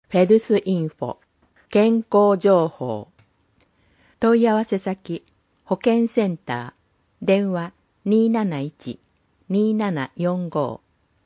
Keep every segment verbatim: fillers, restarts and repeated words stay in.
フェルスインフォ、健康情報。問い合わせ先、保健センター、電話 にーなないち にーななよんご。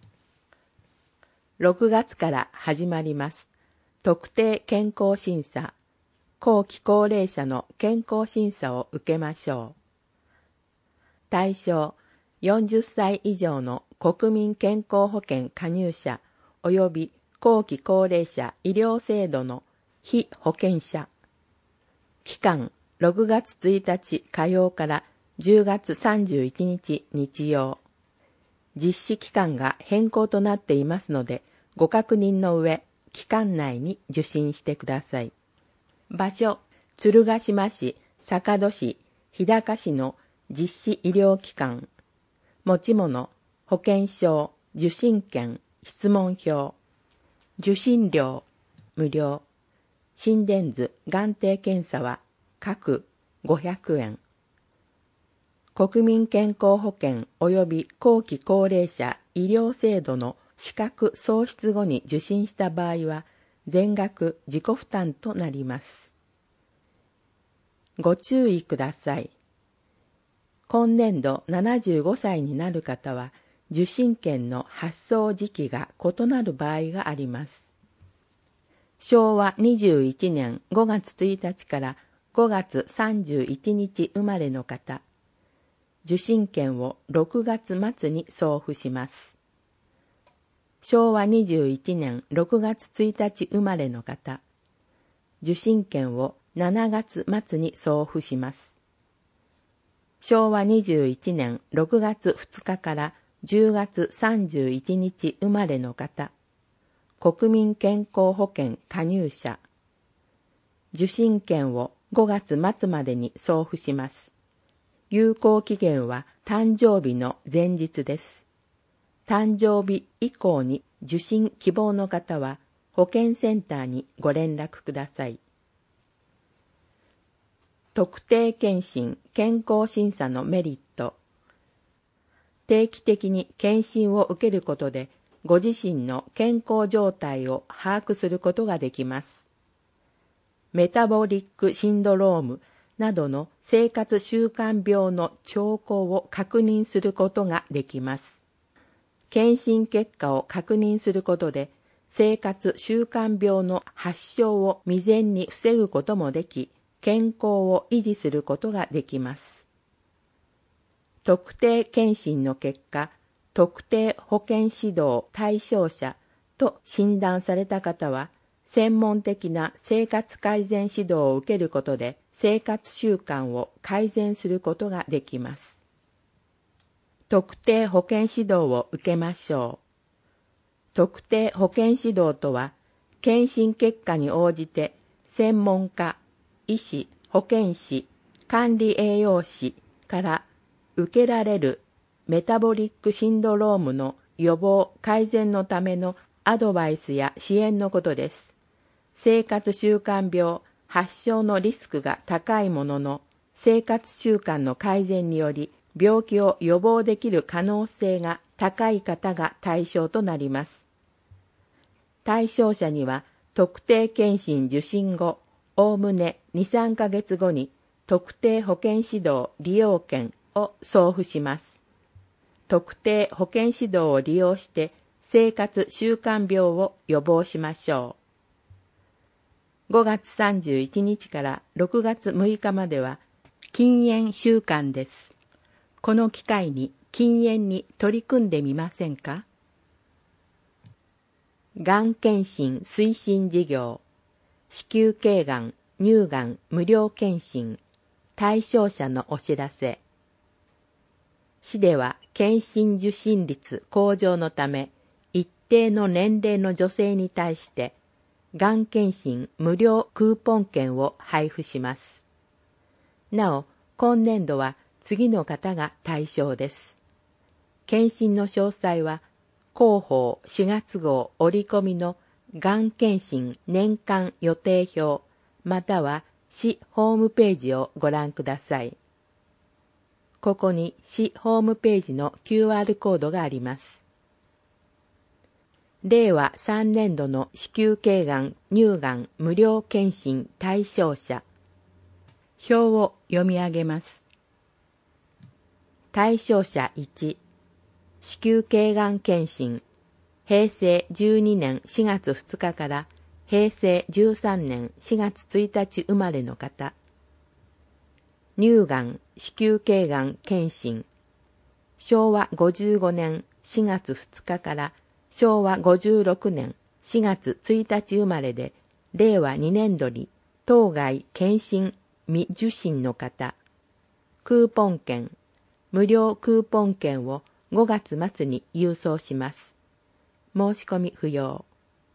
ろくがつから始まります。特定健康審査。後期高齢者の健康審査を受けましょう。対象、よんじゅっさい以上の国民健康保険加入者及び後期高齢者医療制度の被保険者。期間、ろくがつついたち火曜からじゅうがつさんじゅういちにち日曜。実施期間が変更となっていますので、ご確認の上、期間内に受診してください。場所、鶴ヶ島市、坂戸市、日高市の実施医療機関。持ち物、保険証、受診券、質問票。受診料、無料。心電図、眼底検査は各ごひゃくえん。国民健康保険及び後期高齢者医療制度の資格喪失後に受診した場合は全額自己負担となります。ご注意ください。今年度ななじゅうごさいになる方は受診券の発送時期が異なる場合があります。しょうわにじゅういちねんごがつついたちからごがつさんじゅういちにち生まれの方、受診券をろくがつまつに送付します。しょうわにじゅういちねんろくがつついたち生まれの方、受診券をしちがつまつに送付します。しょうわにじゅういちねんろくがつふつかからじゅうがつさんじゅういちにち生まれの方、国民健康保険加入者、受診券をごがつまつまでに送付します。有効期限は誕生日の前日です。誕生日以降に受診希望の方は保健センターにご連絡ください。特定健診健康審査のメリット。定期的に検診を受けることでご自身の健康状態を把握することができます。メタボリックシンドロームなどの生活習慣病の兆候を確認することができます。検診結果を確認することで生活習慣病の発症を未然に防ぐこともでき、健康を維持することができます。特定検診の結果、特定保健指導対象者と診断された方は、専門的な生活改善指導を受けることで、生活習慣を改善することができます。特定保健指導を受けましょう。特定保健指導とは、検診結果に応じて、専門家、医師、保健師、管理栄養士から受けられるメタボリックシンドロームの予防・改善のためのアドバイスや支援のことです。生活習慣病、発症のリスクが高いものの、生活習慣の改善により病気を予防できる可能性が高い方が対象となります。対象者には特定健診受診後、おおむねに、さんかげつごに特定保健指導利用券を送付します。特定保健指導を利用して生活習慣病を予防しましょう。ごがつさんじゅういちにちからろくがつむいかまでは禁煙週間です。この機会に禁煙に取り組んでみませんか？がん検診推進事業、子宮頸がん、乳がん無料検診、対象者のお知らせ。市では検診受診率向上のため、一定の年齢の女性に対して、がん検診無料クーポン券を配布します。なお、今年度は次の方が対象です。検診の詳細は、広報しがつごう折り込みのがん検診年間予定表、または市ホームページをご覧ください。ここに市ホームページの キューアール コードがあります。 れいわさんねんどの子宮頸がん乳がん無料検診対象者。表を読み上げます。対象者いち、子宮頸がん検診、へいせいじゅうにねんしがつふつかからへいせいじゅうさんねんしがつついたち生まれの方。乳がん子宮頸がん検診、しょうわごじゅうごねんしがつふつかからしょうわごじゅうろくねんしがつついたち生まれで、れいわにねんどに当該検診未受診の方。クーポン券、無料クーポン券をごがつまつに郵送します。申し込み不要。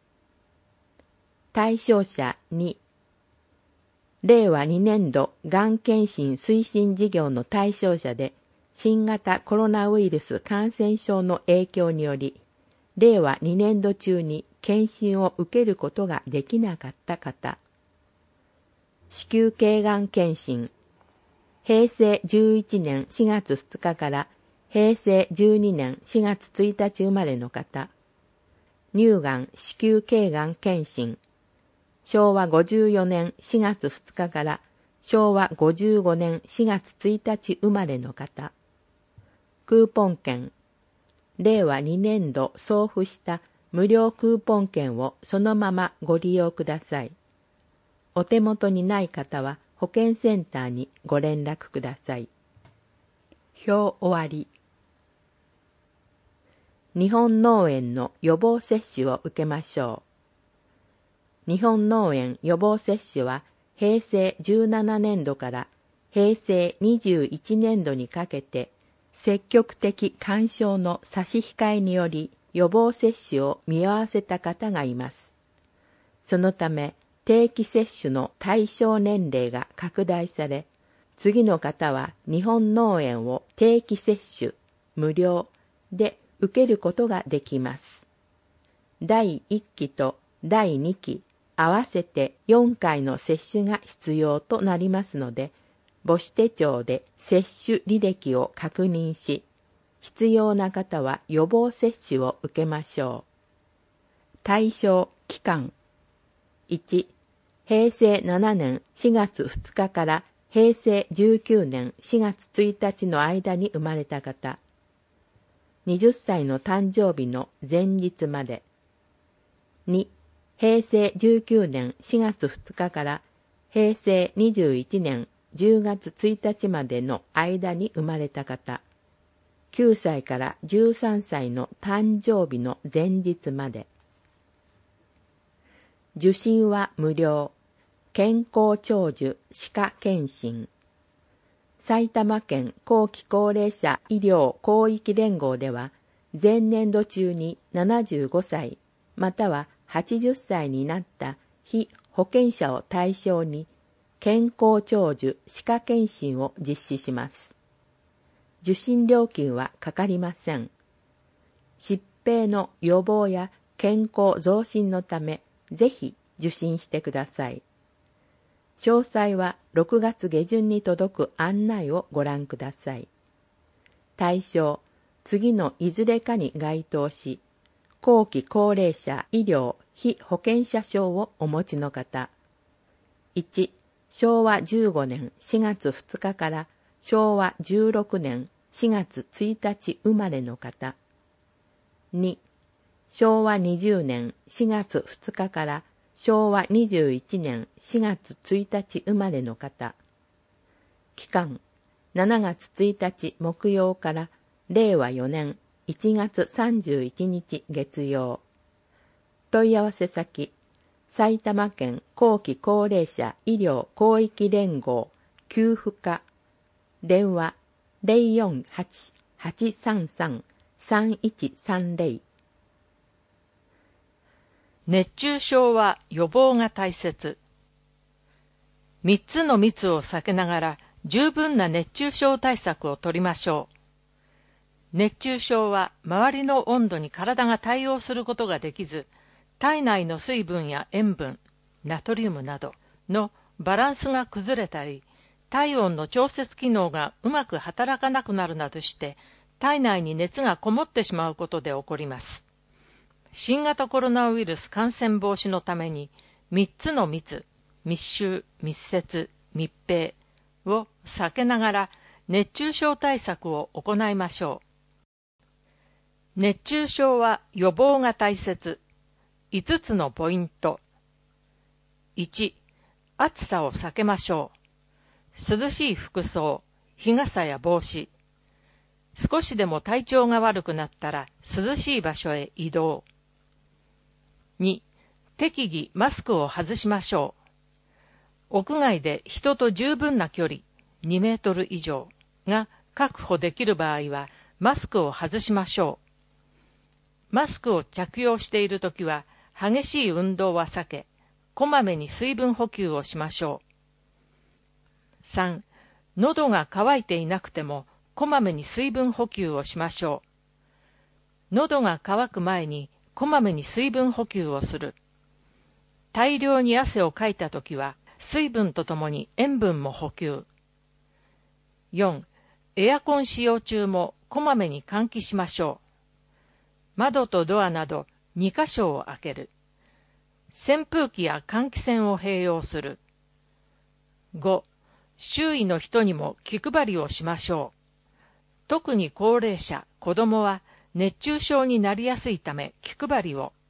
対象者に、れいわにねんどがん検診推進事業の対象者で、新型コロナウイルス感染症の影響により、れいわにねんど中に検診を受けることができなかった方。子宮頸がん検診、へいせいじゅういちねんしがつふつかからへいせいじゅうにねんしがつついたち生まれの方。乳がん子宮頸がん検診、しょうわごじゅうよねんしがつふつかからしょうわごじゅうごねんしがつついたち生まれの方。クーポン券、れいわにねんど送付した無料クーポン券をそのままご利用ください。お手元にない方は保健センターにご連絡ください。表終わり。日本脳炎の予防接種を受けましょう。日本脳炎予防接種はへいせいじゅうななねんどからへいせいにじゅういちねんどにかけて積極的勧奨の差し控えにより予防接種を見合わせた方がいます。そのため定期接種の対象年齢が拡大され、次の方は日本脳炎を定期接種無料で受けることができます。だいいっきとだいにき合わせてよんかいの接種が必要となりますので、母子手帳で接種履歴を確認し、必要な方は予防接種を受けましょう。対象期間いち、へいせいななねんしがつふつかからへいせいじゅうきゅうねんしがつついたちの間に生まれた方。はたちの誕生日の前日まで。に、へいせいじゅうきゅうねんしがつふつかからへいせいにじゅういちねんじゅうがつついたちまでの間に生まれた方。きゅうさいからじゅうさんさいの誕生日の前日まで。受診は無料。健康長寿歯科検診。埼玉県後期高齢者医療広域連合では、前年度中にななじゅうごさいまたははちじゅっさいになった被保険者を対象に健康長寿歯科検診を実施します。受診料金はかかりません。疾病の予防や健康増進のため、ぜひ受診してください。詳細はろくがつげじゅんに届く案内をご覧ください。対象、次のいずれかに該当し、後期高齢者医療被保険者証をお持ちの方。いち、しょうわじゅうごねんしがつふつかからしょうわじゅうろくねんしがつついたち生まれの方。に、しょうわにじゅうねんしがつふつかからしょうわにじゅういちねんしがつついたち生まれの方。期間、しちがつついたち木曜かられいわよねんいちがつさんじゅういちにち月曜。問い合わせ先、埼玉県後期高齢者医療広域連合給付課、電話 ゼロよんはち はちさんさん さんいちさんゼロ。 熱中症は予防が大切。三つの密を避けながら十分な熱中症対策を取りましょう。熱中症は周りの温度に体が対応することができず、体内の水分や塩分、ナトリウムなどのバランスが崩れたり、体温の調節機能がうまく働かなくなるなどして、体内に熱がこもってしまうことで起こります。 新型コロナウイルス感染防止のためにみっつの密、密集、密接、密閉を避けながら熱中症対策を行いましょう。熱中症は予防が大切。いつつのポイント。いち、暑さを避けましょう。涼しい服装、日傘や帽子。少しでも体調が悪くなったら涼しい場所へ移動。に、適宜マスクを外しましょう。屋外で人と十分な距離、にメートル以上が確保できる場合はマスクを外しましょう。マスクを着用しているときは激しい運動は避け、こまめに水分補給をしましょう。さん、喉が渇いていなくてもこまめに水分補給をしましょう。喉が渇く前にこまめに水分補給をする。大量に汗をかいたときは水分とともに塩分も補給。よん、エアコン使用中もこまめに換気しましょう。窓とドアなどにかしょを開ける。扇風機や換気扇を併用する。ご、周囲の人にも気配りをしましょう。特に高齢者、子供は熱中症になりやすいため気配りを。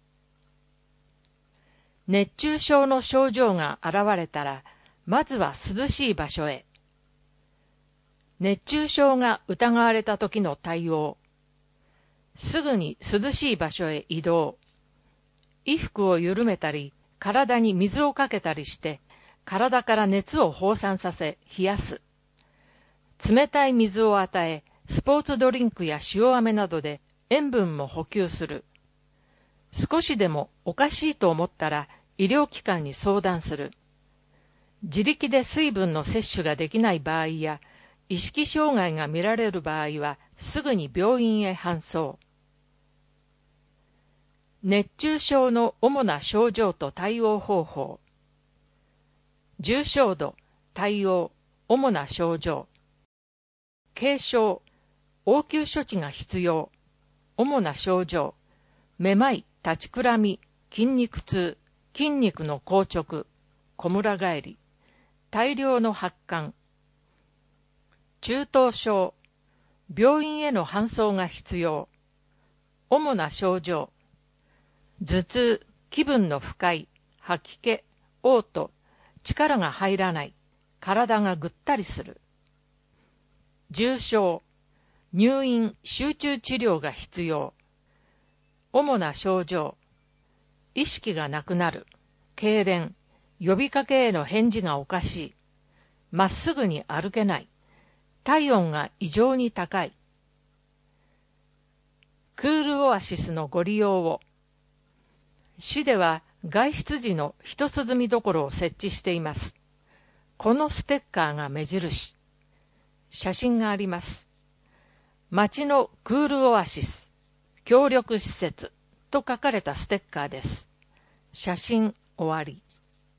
熱中症の症状が現れたら、まずは涼しい場所へ。熱中症が疑われた時の対応。すぐに涼しい場所へ移動。衣服を緩めたり、体に水をかけたりして、体から熱を放散させ、冷やす。冷たい水を与え、スポーツドリンクや塩飴などで塩分も補給する。少しでもおかしいと思ったら医療機関に相談する。自力で水分の摂取ができない場合や、意識障害が見られる場合はすぐに病院へ搬送。熱中症の主な症状と対応方法。重症度、対応、主な症状。軽症、応急処置が必要。主な症状。めまい、立ちくらみ、筋肉痛、筋肉の硬直、こむら返り、大量の発汗。中等症、病院への搬送が必要。主な症状。頭痛、気分の不快、吐き気、嘔吐、力が入らない、体がぐったりする。重症、入院、集中治療が必要。主な症状、意識がなくなる、痙攣、呼びかけへの返事がおかしい、まっすぐに歩けない、体温が異常に高い。クールオアシスのご利用を。市では外出時の一涼みどころを設置しています。このステッカーが目印。写真があります。町のクールオアシス、協力施設と書かれたステッカーです。写真終わり。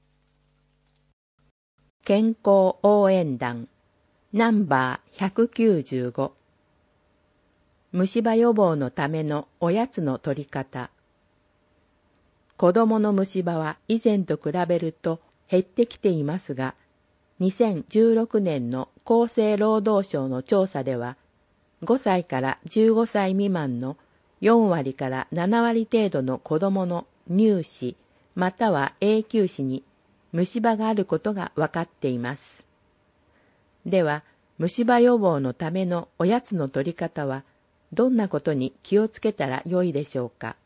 健康応援団ナンバーひゃくきゅうじゅうご。虫歯予防のためのおやつの取り方。子供の虫歯は以前と比べると減ってきていますが、にせんじゅうろくねんの厚生労働省の調査では、ごさいからじゅうごさい未満のよんわりからななわり程度の子供の乳歯または永久歯に虫歯があることが分かっています。では、虫歯予防のためのおやつの取り方はどんなことに気をつけたらよいでしょうか。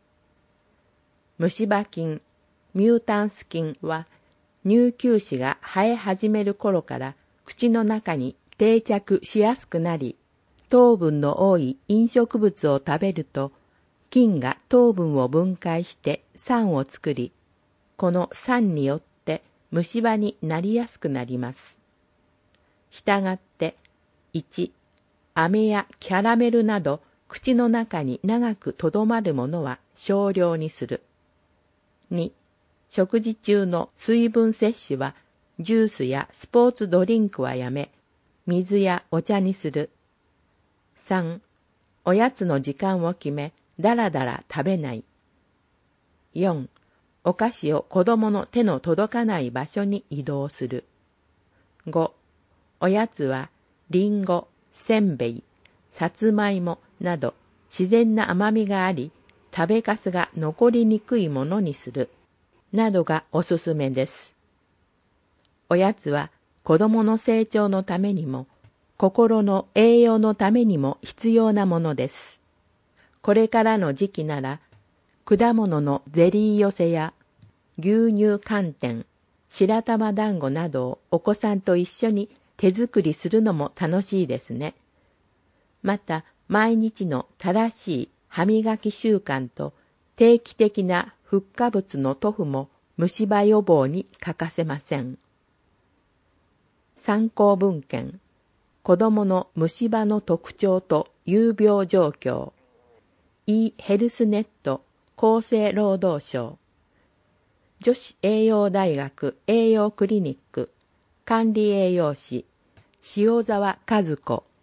虫歯菌、ミュータンス菌は乳球歯が生え始める頃から口の中に定着しやすくなり、糖分の多い飲食物を食べると、菌が糖分を分解して酸を作り、この酸によって虫歯になりやすくなります。したがって、いち、飴やキャラメルなど口の中に長くとどまるものは少量にする。に、食事中の水分摂取はジュースやスポーツドリンクはやめ、水やお茶にする。さん、おやつの時間を決め、 だらだら食べない。よん、お菓子を子供の手の届かない場所に移動する。ご、おやつはりんご、せんべい、さつまいもなど自然な甘みがあり、食べかすが残りにくいものにする。などがおすすめです。おやつは子供の成長のためにも、心の栄養のためにも必要なものです。これからの時期なら、果物のゼリー寄せや牛乳寒天、白玉団子などをお子さんと一緒に手作りするのも楽しいですね。また、毎日の正しい歯磨き習慣と定期的なフッ化物の塗布も虫歯予防に欠かせません。参考文献、子どもの虫歯の特徴と有病状況、e ヘルスネット厚生労働省、女子栄養大学栄養クリニック管理栄養士塩沢和子